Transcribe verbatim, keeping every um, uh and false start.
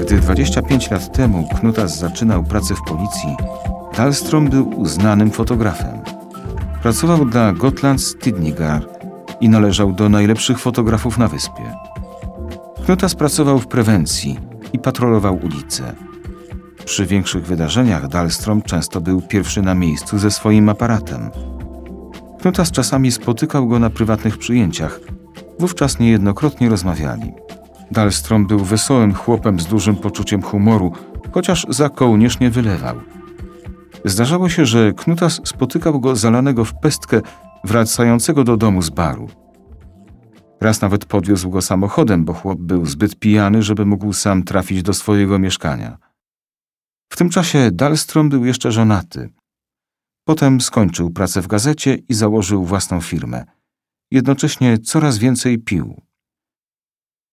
Gdy dwadzieścia pięć lat temu Knutas zaczynał pracę w policji, Dahlström był uznanym fotografem. Pracował dla Gotlands Tidningar i należał do najlepszych fotografów na wyspie. Knutas pracował w prewencji i patrolował ulice. Przy większych wydarzeniach Dahlström często był pierwszy na miejscu ze swoim aparatem. Knutas czasami spotykał go na prywatnych przyjęciach. Wówczas niejednokrotnie rozmawiali. Dahlström był wesołym chłopem z dużym poczuciem humoru, chociaż za kołnierz nie wylewał. Zdarzało się, że Knutas spotykał go zalanego w pestkę, wracającego do domu z baru. Raz nawet podwiózł go samochodem, bo chłop był zbyt pijany, żeby mógł sam trafić do swojego mieszkania. W tym czasie Dahlström był jeszcze żonaty. Potem skończył pracę w gazecie i założył własną firmę. Jednocześnie coraz więcej pił.